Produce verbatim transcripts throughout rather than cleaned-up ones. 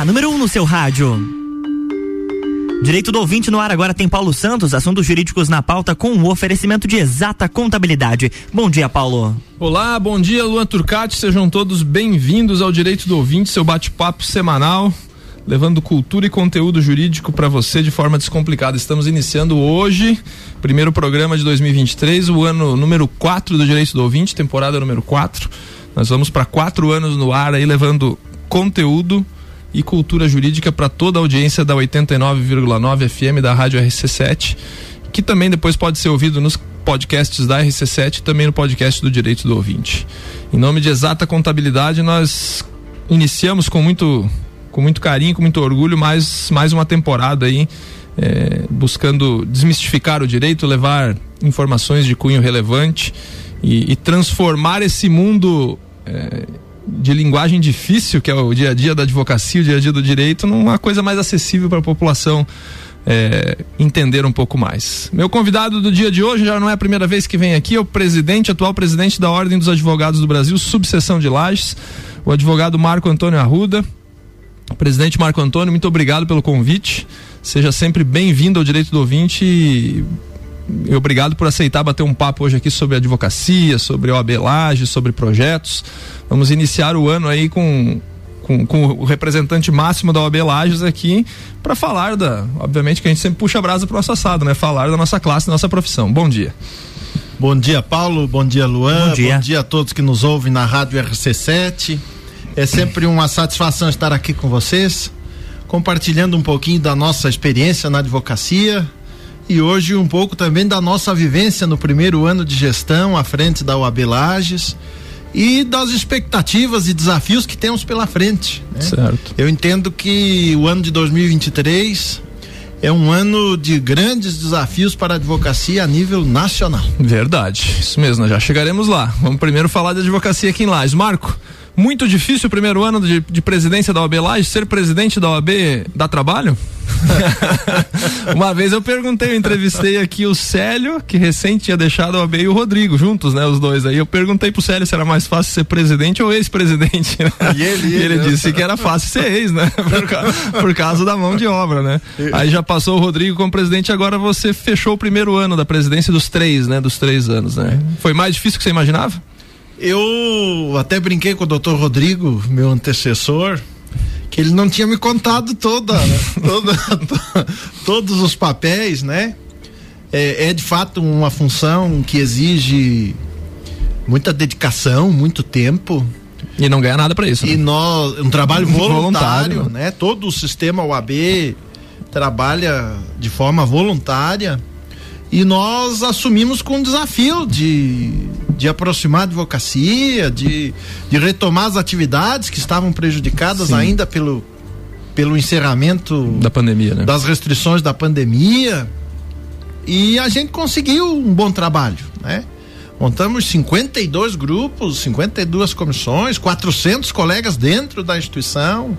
número um no seu rádio. Direito do ouvinte no ar, agora tem Paulo Santos, assuntos jurídicos na pauta com o oferecimento de Exata Contabilidade. Bom dia, Paulo. Olá, bom dia, Luan Turcati, sejam todos bem-vindos ao Direito do Ouvinte, seu bate-papo semanal, levando cultura e conteúdo jurídico para você de forma descomplicada. Estamos iniciando hoje, primeiro programa de dois mil e vinte e três, o ano número quatro do Direito do Ouvinte, temporada número quatro. Nós vamos para quatro anos no ar aí, levando conteúdo e cultura jurídica para toda a audiência da oitenta e nove vírgula nove F M da Rádio R C sete, que também depois pode ser ouvido nos podcasts da R C sete e também no podcast do Direito do Ouvinte. Em nome de Exata Contabilidade, nós iniciamos com muito, com muito carinho, com muito orgulho, mais, mais uma temporada aí, é, buscando desmistificar o direito, levar informações de cunho relevante e, e transformar esse mundo é, de linguagem difícil, que é o dia a dia da advocacia, o dia a dia do direito, numa coisa mais acessível para a população é, entender um pouco mais. Meu convidado do dia de hoje, já não é a primeira vez que vem aqui, é o presidente, atual presidente da Ordem dos Advogados do Brasil, subseção de Lages, o advogado Marco Antônio Arruda. Presidente Marco Antônio, muito obrigado pelo convite, seja sempre bem-vindo ao Direito do Ouvinte e E obrigado por aceitar bater um papo hoje aqui sobre advocacia, sobre O A B Lages, sobre projetos. Vamos iniciar o ano aí com, com, com o representante máximo da O A B Lages aqui para falar da, obviamente que a gente sempre puxa a brasa pro nosso assado, né? Falar da nossa classe, da nossa profissão. Bom dia. Bom dia, Paulo, bom dia, Luan, bom dia, bom dia a todos que nos ouvem na Rádio R C sete. É sempre uma satisfação estar aqui com vocês, compartilhando um pouquinho da nossa experiência na advocacia. E hoje um pouco também da nossa vivência no primeiro ano de gestão à frente da O A B Lages e das expectativas e desafios que temos pela frente, né? Certo. Eu entendo que o ano de dois mil e vinte e três é um ano de grandes desafios para a advocacia a nível nacional. Verdade, isso mesmo, nós já chegaremos lá. Vamos primeiro falar de advocacia aqui em Lages. Marco, muito difícil o primeiro ano de, de presidência da O A B Lages, ser presidente da O A B dá trabalho? Uma vez eu perguntei, eu entrevistei aqui o Célio, que recém tinha deixado a O A B, e o Rodrigo, juntos, né, os dois aí. Eu perguntei pro Célio se era mais fácil ser presidente ou ex-presidente, né? E ele, e ele disse que era fácil ser ex, né? Por, ca... por causa da mão de obra, né? Aí já passou o Rodrigo como presidente, agora você fechou o primeiro ano da presidência dos três, né? Dos três anos, né? Foi mais difícil que você imaginava? Eu até brinquei com o doutor Rodrigo, meu antecessor, que ele não tinha me contado toda, né? toda todos os papéis, né? É, é de fato uma função que exige muita dedicação, muito tempo. E não ganha nada para isso. E né? nós, um trabalho voluntário, voluntário, né? Todo o sistema O A B trabalha de forma voluntária. E nós assumimos com o desafio de, de aproximar a advocacia, de, de retomar as atividades que estavam prejudicadas Sim. ainda pelo, pelo encerramento da pandemia, né? Das restrições da pandemia. E a gente conseguiu um bom trabalho, né? Montamos cinquenta e dois grupos, cinquenta e duas comissões, quatrocentos colegas dentro da instituição.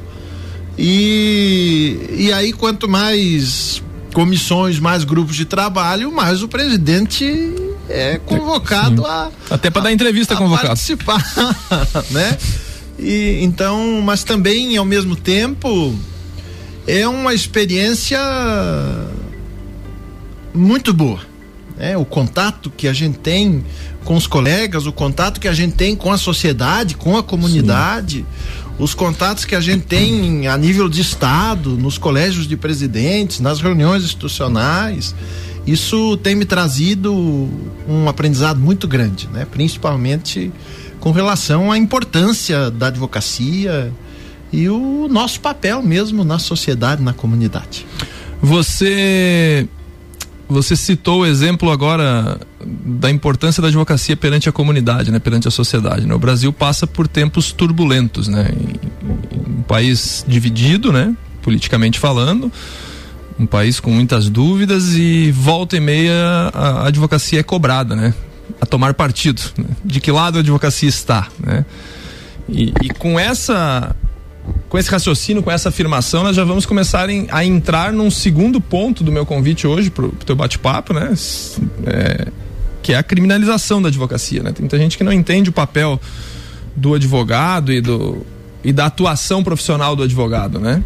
E, e aí, quanto mais comissões, mais grupos de trabalho, mais o presidente é convocado Sim. a até para dar entrevista a, convocado, a participar, né? E então, mas também ao mesmo tempo é uma experiência muito boa, né? O contato que a gente tem com os colegas, o contato que a gente tem com a sociedade, com a comunidade, Sim. os contatos que a gente tem a nível de estado, nos colégios de presidentes, nas reuniões institucionais, isso tem me trazido um aprendizado muito grande, né? Principalmente com relação à importância da advocacia e o nosso papel mesmo na sociedade, na comunidade. Você Você citou o exemplo agora da importância da advocacia perante a comunidade, né? Perante a sociedade, né? O Brasil passa por tempos turbulentos, né? Um país dividido, né? Politicamente falando, um país com muitas dúvidas e volta e meia a advocacia é cobrada, né? A tomar partido, né? De que lado a advocacia está, né? E, e com essa com esse raciocínio, com essa afirmação, nós já vamos começar em, a entrar num segundo ponto do meu convite hoje pro, pro teu bate-papo, né? É, que é a criminalização da advocacia, né? Tem muita gente que não entende o papel do advogado e do, e da atuação profissional do advogado, né?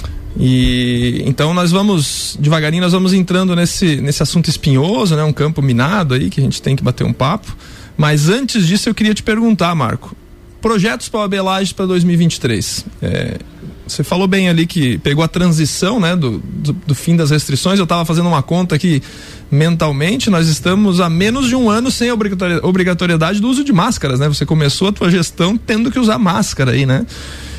E então nós vamos, devagarinho, nós vamos entrando nesse, nesse assunto espinhoso, né? Um campo minado aí que a gente tem que bater um papo. Mas antes disso eu queria te perguntar, Marco, projetos para o A B Lages para dois mil e vinte e três. É, você falou bem ali que pegou a transição, né, do, do, do fim das restrições. Eu estava fazendo uma conta aqui mentalmente, nós estamos há menos de um ano sem obrigatoriedade do uso de máscaras, né? Você começou a tua gestão tendo que usar máscara aí, né?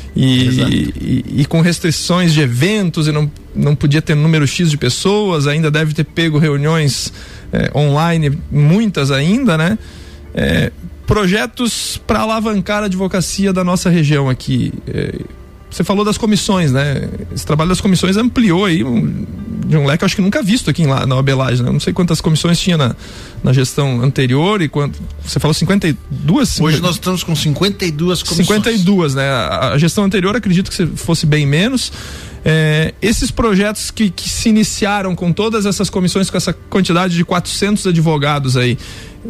E, e, e com restrições de eventos e não, não podia ter número X de pessoas, ainda deve ter pego reuniões é, online, muitas ainda, né? É, projetos para alavancar a advocacia da nossa região aqui. É, você falou das comissões, né? Esse trabalho das comissões ampliou aí um, de um leque, acho que nunca visto aqui em, na A B Lages, né? Não sei quantas comissões tinha na, na gestão anterior e quanto. Você falou cinquenta e duas? Hoje nós estamos com cinquenta e duas comissões. cinquenta e duas, né? A, a gestão anterior acredito que fosse bem menos. É, esses projetos que, que se iniciaram com todas essas comissões, com essa quantidade de quatrocentos advogados aí,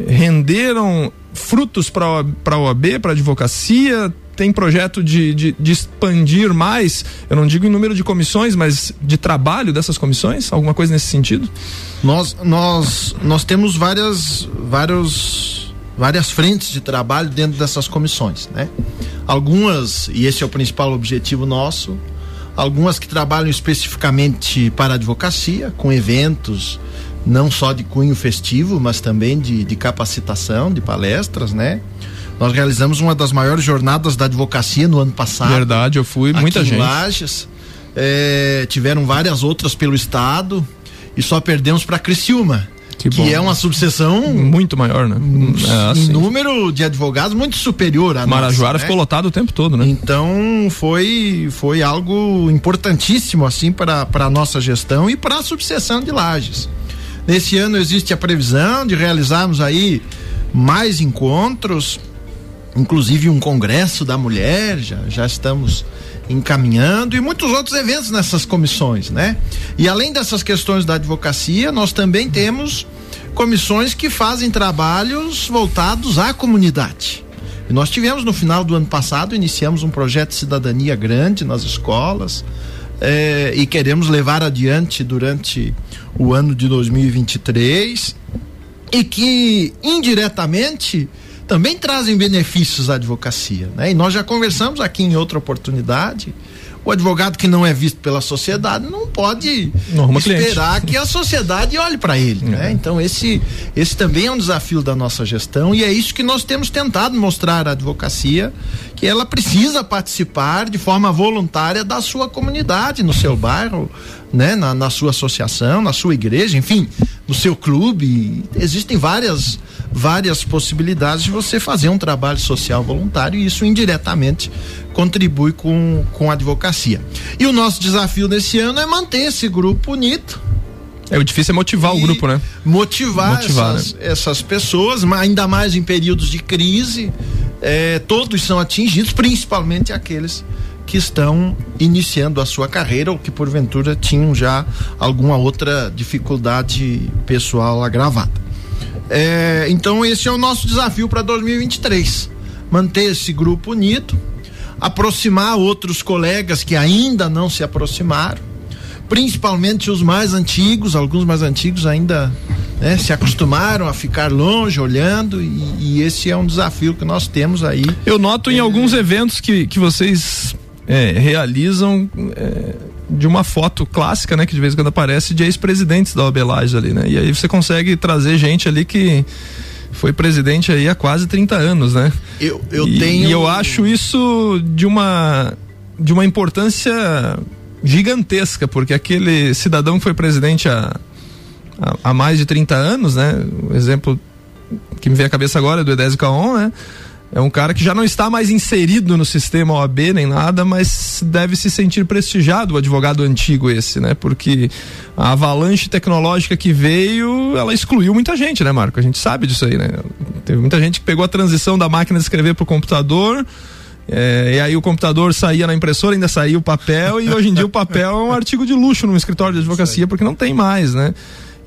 renderam frutos para a O A B, para a advocacia? Tem projeto de, de, de expandir mais, eu não digo em número de comissões, mas de trabalho dessas comissões? Alguma coisa nesse sentido? Nós, nós, nós temos várias, vários, várias frentes de trabalho dentro dessas comissões, né? Algumas, e esse é o principal objetivo nosso, algumas que trabalham especificamente para a advocacia, com eventos não só de cunho festivo, mas também de, de capacitação, de palestras, né? Nós realizamos uma das maiores jornadas da advocacia no ano passado. Verdade, eu fui, muita gente. Aqui em Lages, é, tiveram várias outras pelo estado e só perdemos para Criciúma, que, que é uma subseção muito maior, né? É, em número de advogados muito superior a Marajoara nossa, ficou né? lotado o tempo todo, né? Então foi foi algo importantíssimo assim para para a nossa gestão e para a subseção de Lages. Nesse ano existe a previsão de realizarmos aí mais encontros, inclusive um congresso da mulher, já, já estamos encaminhando, e muitos outros eventos nessas comissões, né? E além dessas questões da advocacia, nós também temos comissões que fazem trabalhos voltados à comunidade. E nós tivemos no final do ano passado, iniciamos um projeto de cidadania grande nas escolas, eh, e queremos levar adiante durante o ano de dois mil e vinte e três, e que indiretamente também trazem benefícios à advocacia, né? E nós já conversamos aqui em outra oportunidade, o advogado que não é visto pela sociedade não pode não esperar que a sociedade olhe para ele, é. né? Então esse, esse também é um desafio da nossa gestão, e é isso que nós temos tentado mostrar à advocacia, que ela precisa participar de forma voluntária da sua comunidade, no seu bairro, né? Na, na sua associação, na sua igreja, enfim, no seu clube. Existem várias várias possibilidades de você fazer um trabalho social voluntário, e isso indiretamente contribui com, com a advocacia. E o nosso desafio nesse ano é manter esse grupo unido. É, o difícil é motivar o grupo, né? Motivar, motivar essas, né? essas pessoas, ainda mais em períodos de crise, é, todos são atingidos, principalmente aqueles que estão iniciando a sua carreira ou que porventura tinham já alguma outra dificuldade pessoal agravada. É, então esse é o nosso desafio para dois mil e vinte e três, manter esse grupo unido, aproximar outros colegas que ainda não se aproximaram, principalmente os mais antigos. Alguns mais antigos ainda, né, se acostumaram a ficar longe olhando, e, e esse é um desafio que nós temos aí. Eu noto em é, alguns eventos que, que vocês é, realizam é, de uma foto clássica, né, que de vez em quando aparece, de ex-presidentes da O A B Lages ali, né? E aí você consegue trazer gente ali que foi presidente aí há quase trinta anos, né? Eu, eu e, tenho... E eu acho isso de uma de uma importância gigantesca, porque aquele cidadão que foi presidente há, há, há mais de trinta anos, né? O exemplo que me vem à cabeça agora é do Edésio Caon, né? É um cara que já não está mais inserido no sistema O A B nem nada, mas deve se sentir prestigiado, o advogado antigo esse, né? Porque a avalanche tecnológica que veio, ela excluiu muita gente, né, Marco? A gente sabe disso aí, né? Teve muita gente que pegou a transição da máquina de escrever pro computador, é, e aí o computador saía na impressora, ainda saía o papel, e hoje em dia o papel é um artigo de luxo num escritório de advocacia, porque não tem mais, né?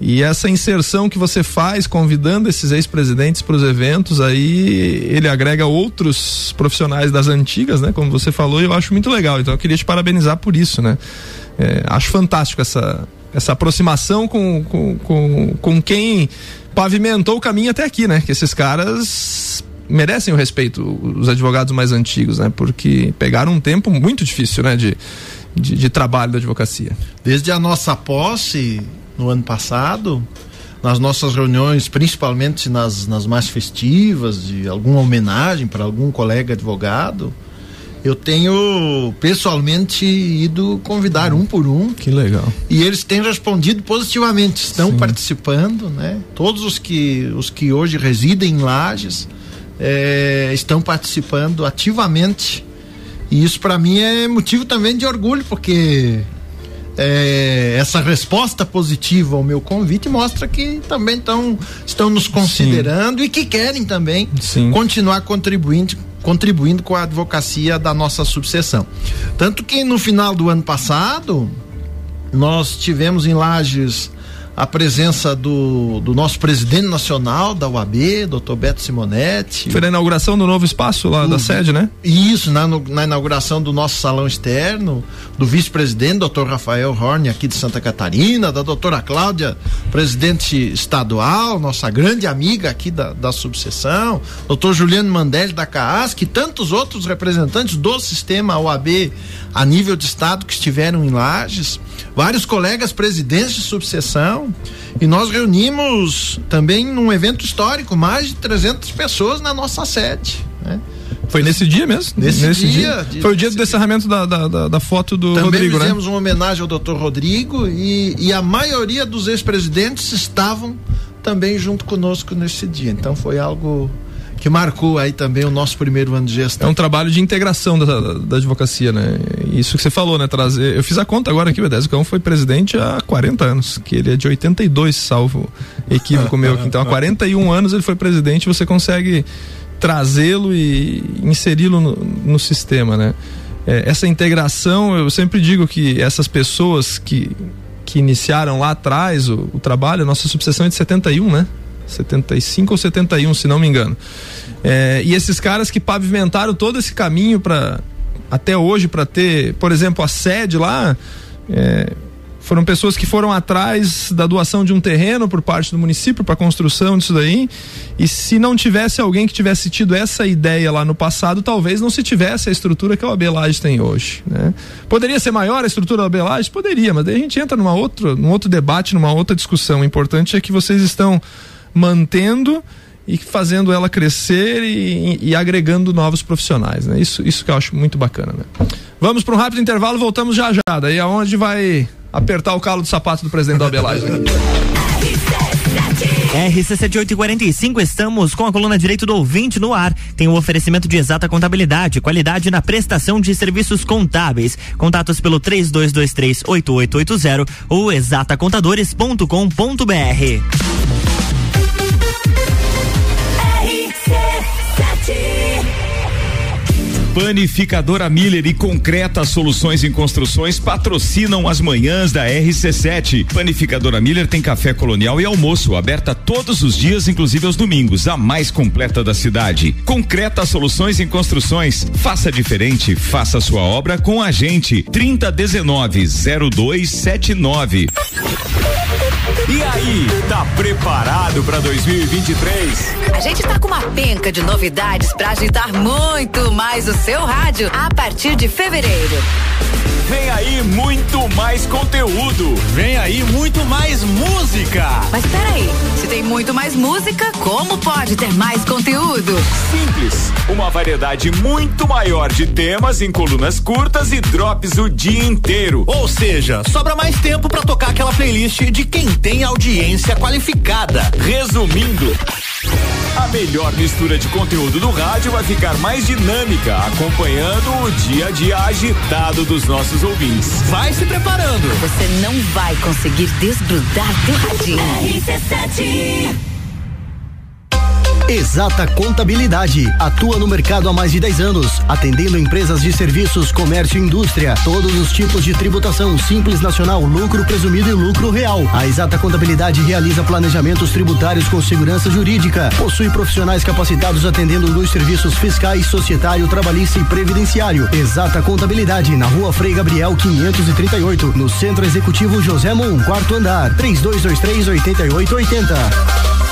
E essa inserção que você faz, convidando esses ex-presidentes para os eventos, aí ele agrega outros profissionais das antigas, né? Como você falou, e eu acho muito legal. Então eu queria te parabenizar por isso, né? É, acho fantástico essa, essa aproximação com, com, com, com quem pavimentou o caminho até aqui, né? Que esses caras merecem o respeito, os advogados mais antigos, né? Porque pegaram um tempo muito difícil, né? De, de, de trabalho da advocacia. Desde a nossa posse no ano passado, nas nossas reuniões, principalmente nas, nas mais festivas, de alguma homenagem para algum colega advogado, eu tenho pessoalmente ido convidar um por um. Que legal. E eles têm respondido positivamente, estão Sim. participando, né? Todos os que, os que hoje residem em Lages é, estão participando ativamente. E isso para mim é motivo também de orgulho, porque É, essa resposta positiva ao meu convite mostra que também tão, estão nos considerando Sim. e que querem também Sim. continuar contribuindo, contribuindo com a advocacia da nossa subseção. Tanto que no final do ano passado nós tivemos em Lages a presença do, do nosso presidente nacional da U A B, doutor Beto Simonetti. Foi na inauguração do novo espaço lá do, da sede, né? Isso, na, no, na inauguração do nosso salão externo, do vice-presidente, doutor Rafael Horn, aqui de Santa Catarina, da doutora Cláudia, presidente estadual, nossa grande amiga aqui da, da subseção, doutor Juliano Mandelli da C A A S, e tantos outros representantes do sistema U A B a nível de estado que estiveram em Lages, vários colegas presidentes de subseção, e nós reunimos também num evento histórico mais de trezentas pessoas na nossa sede, né? Foi nesse dia mesmo? Nesse, nesse dia, dia. dia. Foi o dia do encerramento da, da, da, da foto do Também Rodrigo, né? Também fizemos uma homenagem ao doutor Rodrigo e, e a maioria dos ex-presidentes estavam também junto conosco nesse dia. Então foi algo que marcou aí também o nosso primeiro ano de gestão. É um trabalho de integração da, da, da advocacia, né? Isso que você falou, né? Trazer, eu fiz a conta agora aqui, o Edésio Cão foi presidente há quarenta anos, que ele é de oitenta e dois, salvo equívoco meu aqui. Então há quarenta e um anos ele foi presidente, você consegue trazê-lo e inseri-lo no, no sistema, né? É, essa integração, eu sempre digo que essas pessoas que, que iniciaram lá atrás o, o trabalho, a nossa subseção é de setenta e um, né? setenta e cinco ou setenta e um, se não me engano. É, e esses caras que pavimentaram todo esse caminho para até hoje, para ter, por exemplo, a sede lá, é, foram pessoas que foram atrás da doação de um terreno por parte do município para a construção disso daí, e se não tivesse alguém que tivesse tido essa ideia lá no passado, talvez não se tivesse a estrutura que a O A B Lages tem hoje, né? Poderia ser maior a estrutura da O A B Lages? Poderia, mas daí a gente entra numa outra, num outro debate, numa outra discussão. O importante é que vocês estão mantendo e fazendo ela crescer e, e, e agregando novos profissionais, né? Isso, isso que eu acho muito bacana, né? Vamos para um rápido intervalo, voltamos já já, daí aonde vai apertar o calo do sapato do presidente da O A B Lages. R C sete oito quarenta e cinco, estamos com a coluna Direito do Ouvinte no ar. Tem o oferecimento de Exata Contabilidade, qualidade na prestação de serviços contábeis. Contatos pelo três dois dois três, oito oito oito zero ou exata contadores ponto com ponto br. Panificadora Miller e Concreta Soluções em Construções patrocinam as manhãs da R C sete. Panificadora Miller tem café colonial e almoço, aberta todos os dias, inclusive aos domingos, a mais completa da cidade. Concreta Soluções em Construções. Faça diferente, faça sua obra com a gente. trinta dezenove, zero dois setenta e nove. E aí, tá preparado para dois mil e vinte e três? A gente tá com uma penca de novidades para agitar muito mais o seu rádio a partir de fevereiro. Vem aí muito mais conteúdo. Vem aí muito mais música. Mas peraí, se tem muito mais música, como pode ter mais conteúdo? Simples, uma variedade muito maior de temas em colunas curtas e drops o dia inteiro. Ou seja, sobra mais tempo pra tocar aquela playlist de quem tem audiência qualificada. Resumindo, a melhor mistura de conteúdo do rádio vai ficar mais dinâmica, acompanhando o dia a dia agitado dos nossos ouvintes. Vai se preparando. Você não vai conseguir desgrudar do radinho. R C sete. Exata Contabilidade. Atua no mercado há mais de dez anos, atendendo empresas de serviços, comércio e indústria. Todos os tipos de tributação, simples, nacional, lucro presumido e lucro real. A Exata Contabilidade realiza planejamentos tributários com segurança jurídica. Possui profissionais capacitados atendendo nos serviços fiscais, societário, trabalhista e previdenciário. Exata Contabilidade, na Rua Frei Gabriel quinhentos e trinta e oito, no Centro Executivo José Mon, quarto andar, três dois dois três, oito oito oito zero.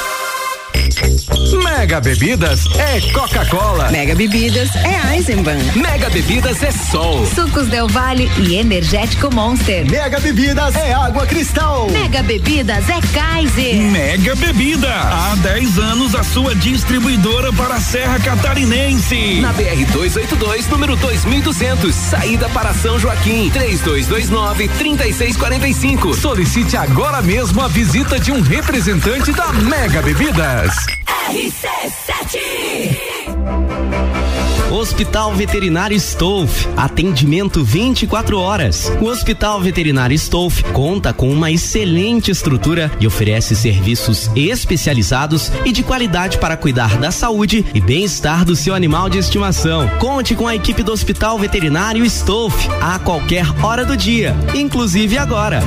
Mega Bebidas é Coca-Cola. Mega Bebidas é Eisenbahn. Mega Bebidas é Sol. Sucos Del Valle e Energético Monster. Mega Bebidas é Água Cristal. Mega Bebidas é Kaiser. Mega Bebida, há dez anos a sua distribuidora para a Serra Catarinense. Na B R duzentos e oitenta e dois, número dois mil e duzentos, saída para São Joaquim, três dois dois nove, três seis quatro cinco. Solicite agora mesmo a visita de um representante da Mega Bebidas. R C sete. Hospital Veterinário Stolf, atendimento vinte e quatro horas. O Hospital Veterinário Stolf conta com uma excelente estrutura e oferece serviços especializados e de qualidade para cuidar da saúde e bem-estar do seu animal de estimação. Conte com a equipe do Hospital Veterinário Stolf a qualquer hora do dia, inclusive agora.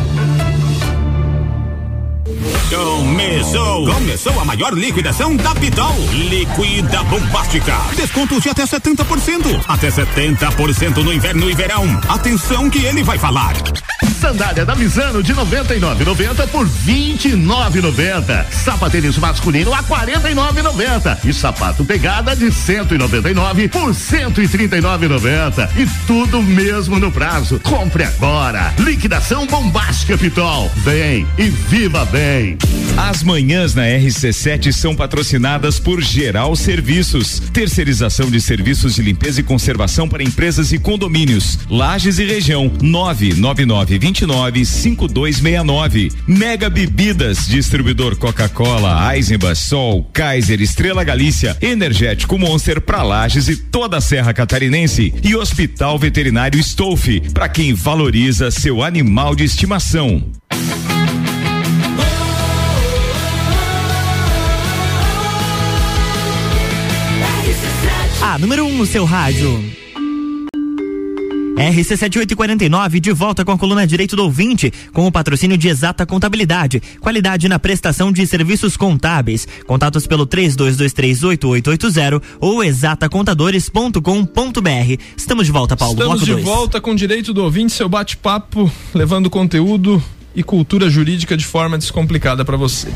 Começou! Começou a maior liquidação da Pitol. Liquida Bombástica. Descontos de até setenta por cento. Até setenta por cento no inverno e verão. Atenção que ele vai falar. Sandália da Misano de noventa e nove reais e noventa centavos por vinte e nove reais e noventa centavos. Sapatênis masculino a quarenta e nove reais e noventa centavos. E sapato pegada de cento e noventa e nove reais por cento e trinta e nove reais e noventa centavos. E tudo mesmo no prazo. Compre agora. Liquidação Bombástica Pitol. Vem e viva bem. As manhãs na R C sete são patrocinadas por Geral Serviços, terceirização de serviços de limpeza e conservação para empresas e condomínios. Lages e região, nove nove nove dois nove cinco dois seis nove. Mega Bebidas, distribuidor Coca-Cola, Eisenbahn, Sol, Kaiser, Estrela Galícia, Energético Monster para Lages e toda a Serra Catarinense. E Hospital Veterinário Stolf, para quem valoriza seu animal de estimação. A número um no seu rádio. R C sete oito quarenta e nove, de volta com a coluna Direito do Ouvinte, com o patrocínio de Exata Contabilidade, qualidade na prestação de serviços contábeis. Contatos pelo três dois dois três, oito oito oito zero ou exata contadores ponto com ponto b r. Estamos de volta, Paulo. Estamos Bloco de dois. volta com Direito do Ouvinte, seu bate-papo, levando conteúdo e cultura jurídica de forma descomplicada para você.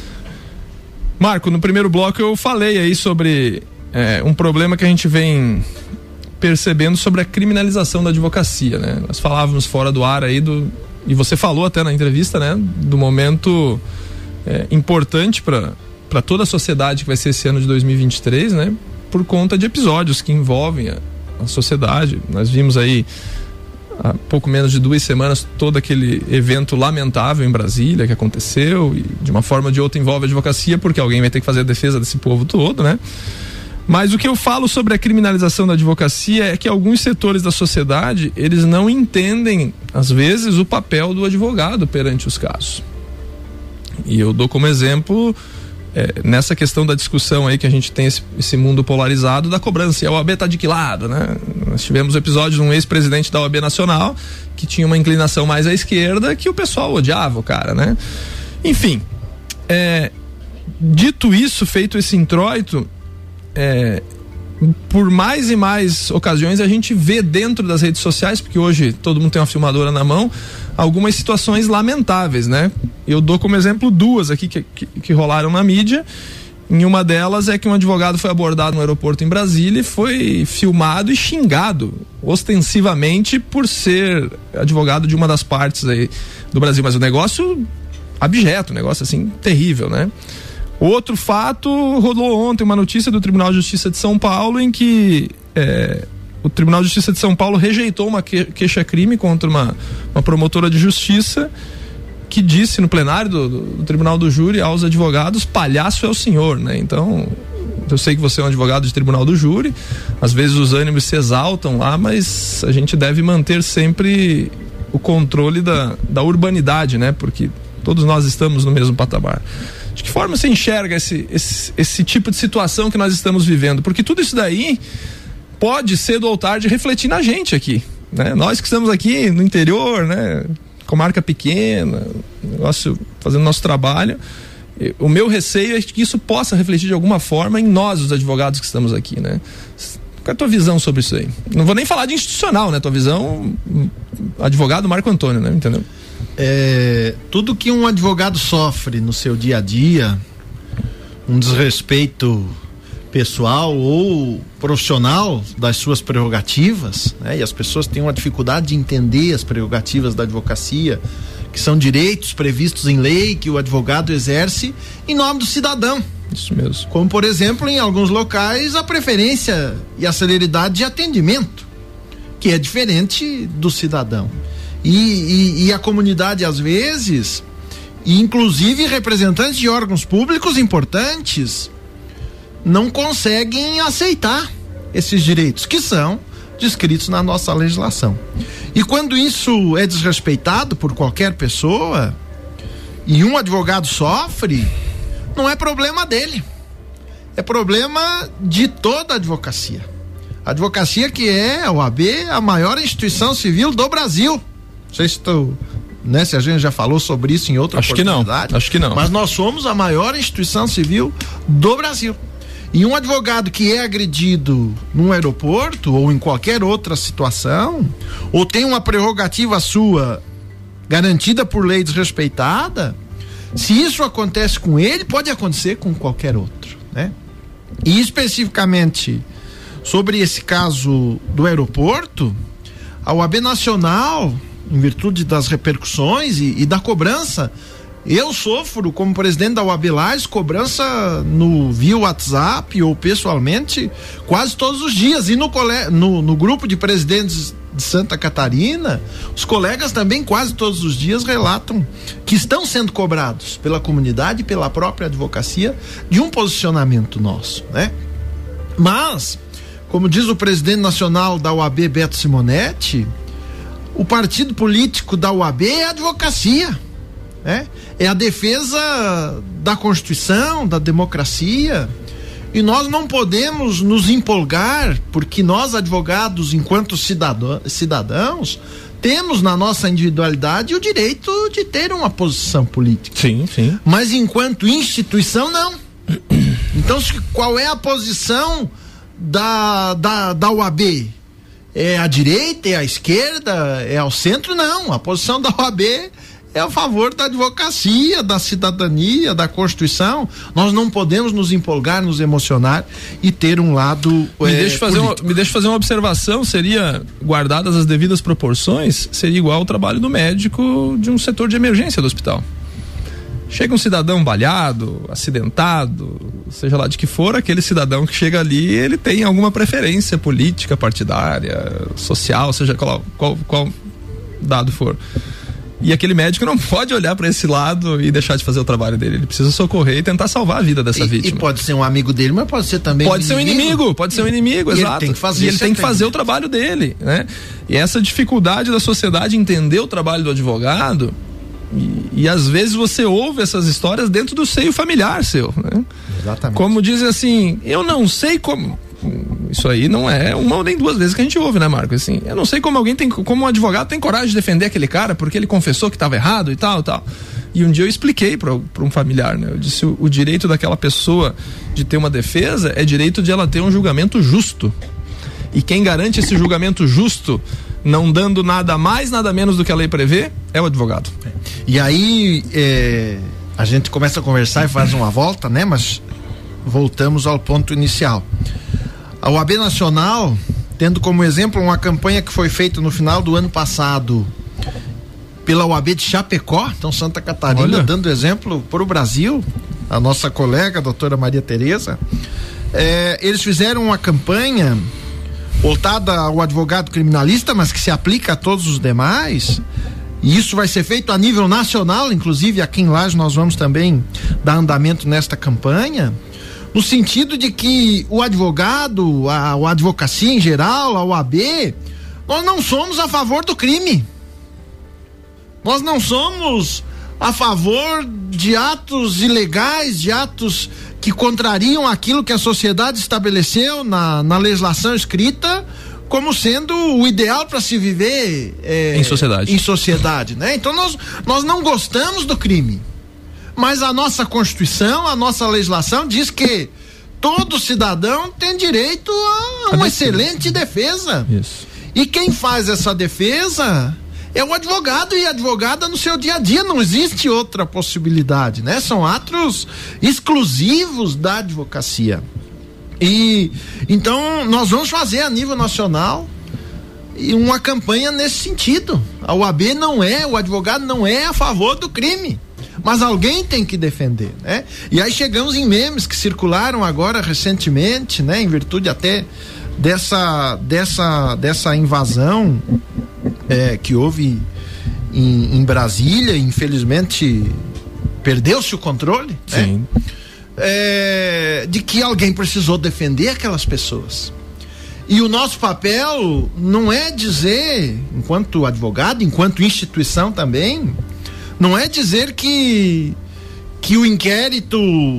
Marco, no primeiro bloco eu falei aí sobre é, um problema que a gente vem percebendo sobre a criminalização da advocacia, né? Nós falávamos fora do ar aí do, e você falou até na entrevista, né? Do momento é, importante para para toda a sociedade que vai ser esse ano de dois mil e vinte e três, né? Por conta de episódios que envolvem a, a sociedade. Nós vimos aí há pouco menos de duas semanas todo aquele evento lamentável em Brasília que aconteceu e de uma forma ou de outra envolve a advocacia, porque alguém vai ter que fazer a defesa desse povo todo, né? Mas o que eu falo sobre a criminalização da advocacia é que alguns setores da sociedade, eles não entendem, às vezes, o papel do advogado perante os casos. E eu dou como exemplo, é, nessa questão da discussão aí que a gente tem esse, esse mundo polarizado da cobrança. A O A B tá de que lado, né? Nós tivemos episódios de um ex-presidente da O A B Nacional que tinha uma inclinação mais à esquerda, que o pessoal odiava o cara, né? Enfim, é, dito isso, feito esse introito, É, por mais e mais ocasiões a gente vê dentro das redes sociais, porque hoje todo mundo tem uma filmadora na mão, algumas situações lamentáveis, né? Eu dou como exemplo duas aqui que, que, que rolaram na mídia. Em uma delas é que um advogado foi abordado no aeroporto em Brasília e foi filmado e xingado ostensivamente por ser advogado de uma das partes aí do Brasil, mas o negócio abjeto, um negócio assim terrível, né? Outro fato, rolou ontem uma notícia do Tribunal de Justiça de São Paulo em que é, o Tribunal de Justiça de São Paulo rejeitou uma que, queixa-crime contra uma, uma promotora de justiça que disse no plenário do, do, do Tribunal do Júri aos advogados: palhaço é o senhor, né? Então, eu sei que você é um advogado de Tribunal do Júri, às vezes os ânimos se exaltam lá, mas a gente deve manter sempre o controle da, da urbanidade, né? Porque todos nós estamos no mesmo patamar. De que forma você enxerga esse, esse, esse tipo de situação que nós estamos vivendo? Porque tudo isso daí pode cedo ou tarde refletir na gente aqui, né? Nós que estamos aqui no interior, né? Comarca pequena, negócio, fazendo nosso trabalho, o meu receio é que isso possa refletir de alguma forma em nós, os advogados que estamos aqui, né? Qual é a tua visão sobre isso aí? Não vou nem falar de institucional, né? Tua visão, advogado Marco Antônio, né? Entendeu? É, tudo que um advogado sofre no seu dia a dia, um desrespeito pessoal ou profissional das suas prerrogativas, né? E as pessoas têm uma dificuldade de entender as prerrogativas da advocacia, que são direitos previstos em lei que o advogado exerce em nome do cidadão. Isso mesmo. Como, por exemplo, em alguns locais, a preferência e a celeridade de atendimento, que é diferente do cidadão. E, e, e a comunidade, às vezes, e inclusive representantes de órgãos públicos importantes, não conseguem aceitar esses direitos que são descritos na nossa legislação. E quando isso é desrespeitado por qualquer pessoa e um advogado sofre, não é problema dele, é problema de toda a advocacia. A advocacia, que é a O A B, a maior instituição civil do Brasil. Não sei se tu, né, se a gente já falou sobre isso em outra acho oportunidade. Que não, acho que não. Mas nós somos a maior instituição civil do Brasil. E um advogado que é agredido num aeroporto ou em qualquer outra situação, ou tem uma prerrogativa sua garantida por lei desrespeitada, se isso acontece com ele, pode acontecer com qualquer outro, né? E especificamente sobre esse caso do aeroporto, a O A B Nacional, em virtude das repercussões e, e da cobrança, eu sofro, como presidente da O A B Lages, cobrança no, via WhatsApp ou pessoalmente quase todos os dias. E no, no, no grupo de presidentes de Santa Catarina, os colegas também quase todos os dias relatam que estão sendo cobrados pela comunidade e pela própria advocacia de um posicionamento nosso, né? Mas, como diz o presidente nacional da O A B, Beto Simonetti, o partido político da O A B é a advocacia, né? É a defesa da Constituição, da democracia, e nós não podemos nos empolgar, porque nós, advogados, enquanto cidadão, cidadãos, temos na nossa individualidade o direito de ter uma posição política. Sim, sim. Mas enquanto instituição, não. Então, qual é a posição da, da, da O A B? É a direita, é a esquerda, é ao centro? Não. A posição da O A B é a favor da advocacia, da cidadania, da Constituição. Nós não podemos nos empolgar, nos emocionar e ter um lado me, é, deixa fazer uma, me deixa fazer uma observação. Seria, guardadas as devidas proporções, seria igual ao trabalho do médico de um setor de emergência do hospital. Chega um cidadão baleado, acidentado, seja lá de que for, aquele cidadão que chega ali, ele tem alguma preferência política, partidária, social, seja qual, qual, qual dado for. E aquele médico não pode olhar para esse lado e deixar de fazer o trabalho dele. Ele precisa socorrer e tentar salvar a vida dessa e, vítima. E pode ser um amigo dele, mas pode ser também pode um ser um inimigo. inimigo, pode ser um inimigo, e exato. Ele tem que fazer, e ele tem que fazer o trabalho dele, né? E essa dificuldade da sociedade entender o trabalho do advogado, e, e às vezes você ouve essas histórias dentro do seio familiar seu, né? Exatamente. Como dizem assim, eu não sei como... Isso aí não é uma nem duas vezes que a gente ouve, né, Marco? Assim, eu não sei como alguém tem, como um advogado tem coragem de defender aquele cara porque ele confessou que estava errado e tal, tal. E um dia eu expliquei para um familiar, né? Eu disse, o, o direito daquela pessoa de ter uma defesa é direito de ela ter um julgamento justo. E quem garante esse julgamento justo, não dando nada mais, nada menos do que a lei prevê, é o advogado. E aí, é, a gente começa a conversar e faz uma volta, né? Mas voltamos ao ponto inicial. A O A B Nacional, tendo como exemplo uma campanha que foi feita no final do ano passado pela O A B de Chapecó, então Santa Catarina, Olha. dando exemplo para o Brasil, a nossa colega, a doutora Maria Tereza, é, eles fizeram uma campanha voltada ao advogado criminalista, mas que se aplica a todos os demais, e isso vai ser feito a nível nacional, inclusive aqui em Lages nós vamos também dar andamento nesta campanha, no sentido de que o advogado, a, a advocacia em geral, a O A B, nós não somos a favor do crime. Nós não somos a favor de atos ilegais, de atos que contrariam aquilo que a sociedade estabeleceu na, na legislação escrita como sendo o ideal para se viver é, em sociedade. Em sociedade, né? Então nós, nós não gostamos do crime, mas a nossa Constituição, a nossa legislação diz que todo cidadão tem direito a uma excelente defesa. Isso. E quem faz essa defesa é o advogado e a advogada no seu dia a dia, não existe outra possibilidade, né? São atos exclusivos da advocacia. E então nós vamos fazer a nível nacional uma campanha nesse sentido. A O A B não é, o advogado não é a favor do crime, mas alguém tem que defender, né? E aí chegamos em memes que circularam agora recentemente, né? Em virtude até dessa dessa dessa invasão é, que houve em, em Brasília, infelizmente perdeu-se o controle, Sim. né? É, de que alguém precisou defender aquelas pessoas. E o nosso papel não é dizer, enquanto advogado, enquanto instituição também, não é dizer que que o inquérito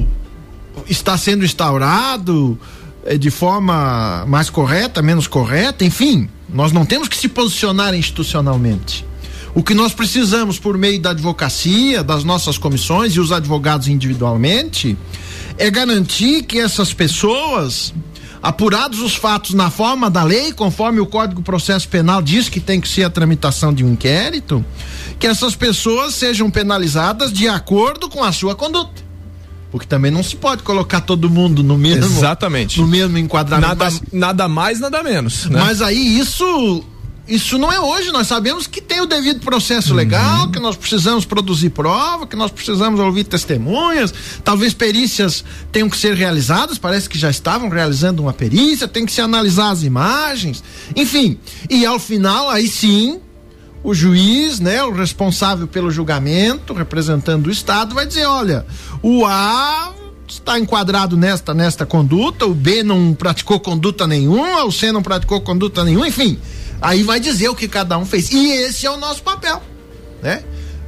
está sendo instaurado é, de forma mais correta, menos correta, enfim, nós não temos que se posicionar institucionalmente. O que nós precisamos, por meio da advocacia, das nossas comissões e os advogados individualmente, é garantir que essas pessoas, apurados os fatos na forma da lei, conforme o Código de Processo Penal diz que tem que ser a tramitação de um inquérito, que essas pessoas sejam penalizadas de acordo com a sua conduta. Porque também não se pode colocar todo mundo no mesmo, Exatamente. no mesmo enquadramento. Nada, mas, nada mais, nada menos. Né? Mas aí isso... Isso não é hoje, nós sabemos que tem o devido processo uhum. legal, que nós precisamos produzir prova, que nós precisamos ouvir testemunhas, talvez perícias tenham que ser realizadas, parece que já estavam realizando uma perícia, tem que se analisar as imagens, enfim, e ao final, aí sim, o juiz, né, o responsável pelo julgamento, representando o Estado, vai dizer, olha, o A está enquadrado nesta, nesta conduta, o B não praticou conduta nenhuma, o C não praticou conduta nenhuma, enfim, aí vai dizer o que cada um fez. E esse é o nosso papel, né?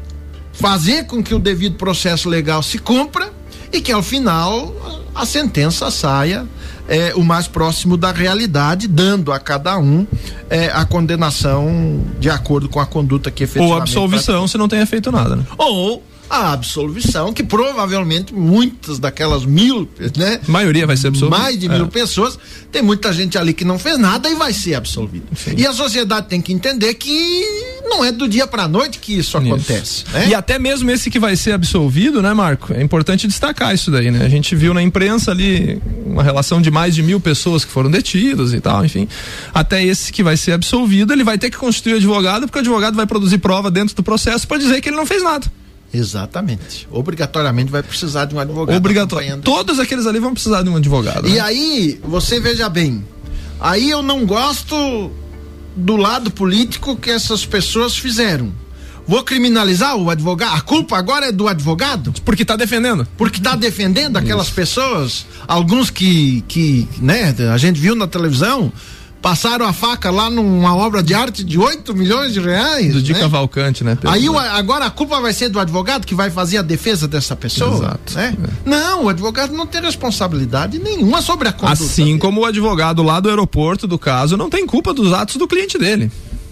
Fazer com que o devido processo legal se cumpra e que ao final a sentença saia é, o mais próximo da realidade, dando a cada um é, a condenação de acordo com a conduta que efetivamente... Ou absolvição pratica. Se não tenha feito nada, né? Ou a absolvição, que provavelmente muitas daquelas mil, né? A maioria vai ser absolvida. Mais de mil é. pessoas, tem muita gente ali que não fez nada e vai ser absolvida. Sim. E a sociedade tem que entender que não é do dia pra noite que isso, isso. acontece. Né? E até mesmo esse que vai ser absolvido, né, Marco? É importante destacar isso daí, né? A gente viu na imprensa ali uma relação de mais de mil pessoas que foram detidas e tal, enfim. Até esse que vai ser absolvido, ele vai ter que constituir advogado, porque o advogado vai produzir prova dentro do processo para dizer que ele não fez nada. Exatamente. Obrigatoriamente vai precisar de um advogado. Obrigatório. Todos aqueles ali vão precisar de um advogado. E né? aí, você veja bem, aí eu não gosto do lado político que essas pessoas fizeram. Vou criminalizar o advogado? A culpa agora é do advogado? Porque está defendendo. Porque está defendendo aquelas Isso. pessoas, alguns que, que, né, a gente viu na televisão, passaram a faca lá numa obra de arte de oito milhões de reais. Do Di né? Cavalcante, né? Pedro? Aí o, agora a culpa vai ser do advogado que vai fazer a defesa dessa pessoa? Exato. Né? É. Não, o advogado não tem responsabilidade nenhuma sobre a conduta. Assim dele. Como o advogado lá do aeroporto do caso não tem culpa dos atos do cliente dele.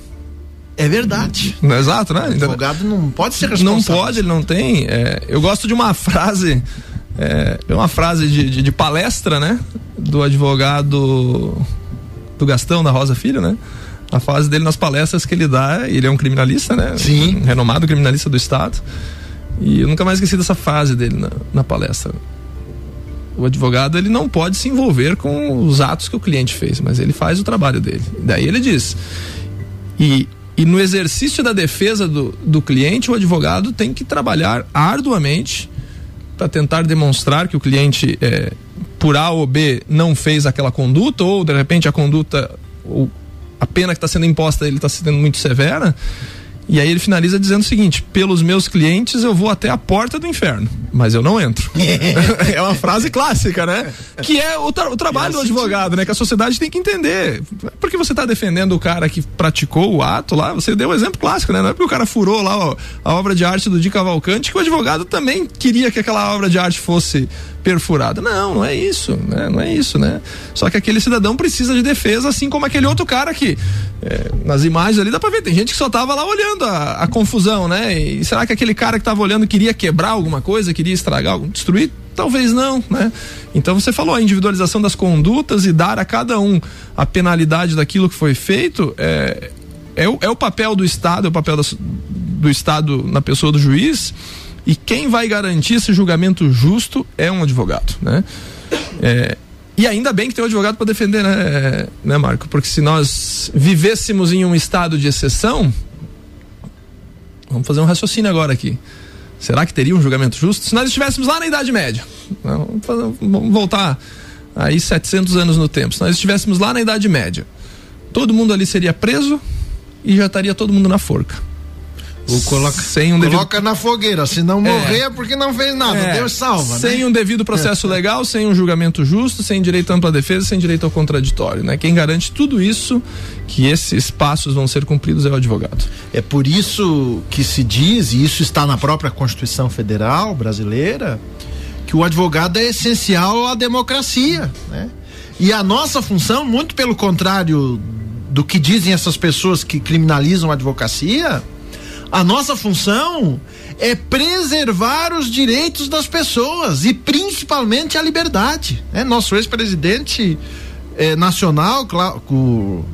É verdade. Não, exato, né? O advogado não pode ser responsável. Não pode, ele não tem. É, eu gosto de uma frase, é, uma frase de, de, de palestra, né? Do advogado do Gastão da Rosa Filho, né? A frase dele nas palestras que ele dá, ele é um criminalista, né? Sim. Um renomado criminalista do estado. E eu nunca mais esqueci dessa frase dele na, na palestra. O advogado, ele não pode se envolver com os atos que o cliente fez, mas ele faz o trabalho dele. Daí ele diz, e, e no exercício da defesa do, do cliente, o advogado tem que trabalhar arduamente para tentar demonstrar que o cliente, é, por A ou B, não fez aquela conduta, ou de repente a conduta, ou a pena que está sendo imposta ele está sendo muito severa, E aí ele finaliza dizendo o seguinte: pelos meus clientes eu vou até a porta do inferno, mas eu não entro. É uma frase clássica, né? Que é o, tra- o trabalho do advogado, né? Que a sociedade tem que entender. Porque você está defendendo o cara que praticou o ato lá, você deu um exemplo clássico, né? Não é porque o cara furou lá ó, a obra de arte do Di Cavalcanti que o advogado também queria que aquela obra de arte fosse perfurada. Não, não é isso, né? Não é isso, né? Só que aquele cidadão precisa de defesa, assim como aquele outro cara que, é, nas imagens ali dá pra ver, tem gente que só tava lá olhando a, a confusão, né? E será que aquele cara que tava olhando queria quebrar alguma coisa, queria estragar, algo, destruir? Talvez não, né? Então você falou a individualização das condutas e dar a cada um a penalidade daquilo que foi feito, é, é, o, é o papel do Estado, é o papel da, do Estado na pessoa do juiz. E quem vai garantir esse julgamento justo é um advogado, né? É, e ainda bem que tem um advogado para defender, né, né, Marco? Porque se nós vivêssemos em um estado de exceção, vamos fazer um raciocínio agora aqui. Será que teria um julgamento justo? Se nós estivéssemos lá na Idade Média, vamos, fazer, vamos voltar aí setecentos anos no tempo. Se nós estivéssemos lá na Idade Média, todo mundo ali seria preso e já estaria todo mundo na forca. Ou coloca, sem um coloca devido... na fogueira, se não morrer é porque não fez nada, é. Deus salva, sem né? um devido processo legal, sem um julgamento justo, sem direito à ampla defesa, sem direito ao contraditório, né? Quem garante tudo isso, que esses passos vão ser cumpridos, é o advogado. É por isso que se diz, e isso está na própria Constituição Federal brasileira, que o advogado é essencial à democracia, né? E a nossa função, muito pelo contrário do que dizem essas pessoas que criminalizam a advocacia, a nossa função é preservar os direitos das pessoas e principalmente a liberdade, né? Nosso ex-presidente eh, nacional, o,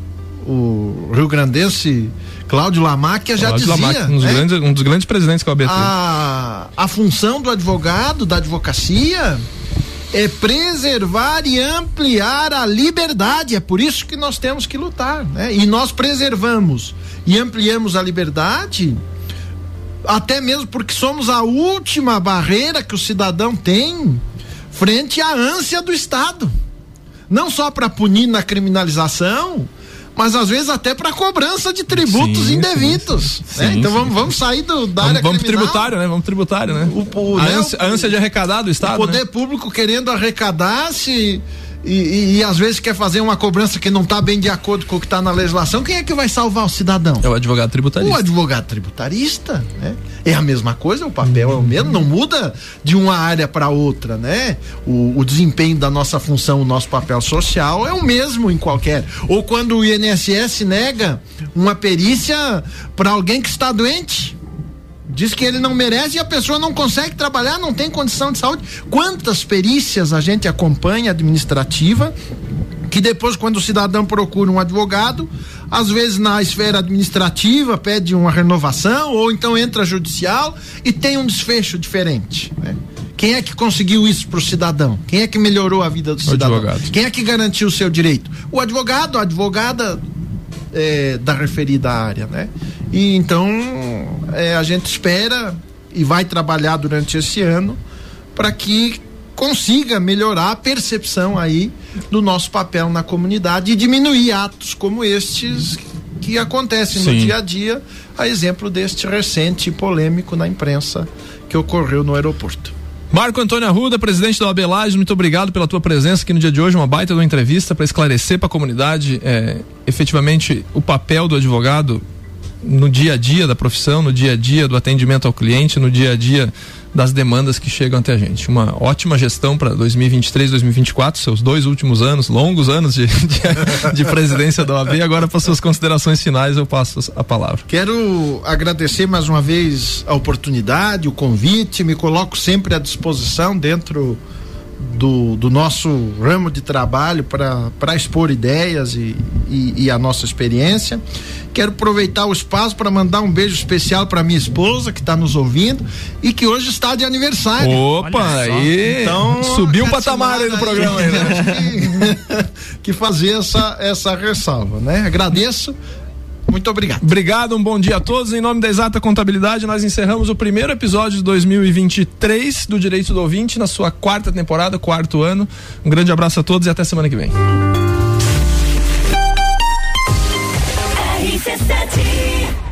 o rio-grandense Cláudio Lamáquia já Cláudio dizia, Lamáquia, um, dos né? grandes, um dos grandes presidentes que eu abetei. A, a função do advogado, da advocacia, é preservar e ampliar a liberdade. É por isso que nós temos que lutar, né? E nós preservamos e ampliamos a liberdade, até mesmo porque somos a última barreira que o cidadão tem frente à ânsia do Estado, não só para punir na criminalização, mas às vezes até para cobrança de tributos sim, indevidos, sim, sim. Né? Sim, então sim. vamos vamos sair do, da área vamos, vamos criminal. tributário, né? Vamos tributário, né? O, o, a, né? ânsia, a ânsia de arrecadar do Estado, o poder né? público querendo arrecadar se E, e, e às vezes quer fazer uma cobrança que não está bem de acordo com o que está na legislação. Quem é que vai salvar o cidadão? É o advogado tributarista. O advogado tributarista, né? É a mesma coisa, o papel é o mesmo, não muda de uma área para outra, né? O, o desempenho da nossa função, o nosso papel social é o mesmo em qualquer. Ou quando o I N S S nega uma perícia para alguém que está doente, diz que ele não merece e a pessoa não consegue trabalhar, não tem condição de saúde. Quantas perícias a gente acompanha administrativa, que depois, quando o cidadão procura um advogado, às vezes na esfera administrativa pede uma renovação, ou então entra judicial e tem um desfecho diferente, né? Quem é que conseguiu isso pro cidadão? Quem é que melhorou a vida do cidadão? Advogado. Quem é que garantiu o seu direito? O advogado, a advogada é, da referida área, né? E então é, a gente espera e vai trabalhar durante esse ano para que consiga melhorar a percepção aí do nosso papel na comunidade e diminuir atos como estes que acontecem Sim. no dia a dia, a exemplo deste recente e polêmico na imprensa que ocorreu no aeroporto. Marco Antônio Arruda, presidente da O A B Lages, muito obrigado pela tua presença aqui no dia de hoje, uma baita de uma entrevista para esclarecer para a comunidade é, efetivamente o papel do advogado no dia a dia da profissão, no dia a dia do atendimento ao cliente, no dia a dia das demandas que chegam até a gente. Uma ótima gestão para dois mil e vinte e três, dois mil e vinte e quatro, seus dois últimos anos, longos anos de, de, de presidência da O A B. Agora, para suas considerações finais, eu passo a palavra. Quero agradecer mais uma vez a oportunidade, o convite, me coloco sempre à disposição dentro do, do nosso ramo de trabalho para expor ideias e, e, e a nossa experiência. Quero aproveitar o espaço para mandar um beijo especial para minha esposa que está nos ouvindo e que hoje está de aniversário. Opa, aí então, subiu o patamar aí no programa aí, né? que, que fazer essa, essa ressalva, né? Agradeço. Muito obrigado. Obrigado, um bom dia a todos. Em nome da Exata Contabilidade, nós encerramos o primeiro episódio de dois mil e vinte e três do Direito do Ouvinte, na sua quarta temporada, quarto ano. Um grande abraço a todos e até semana que vem. R C sete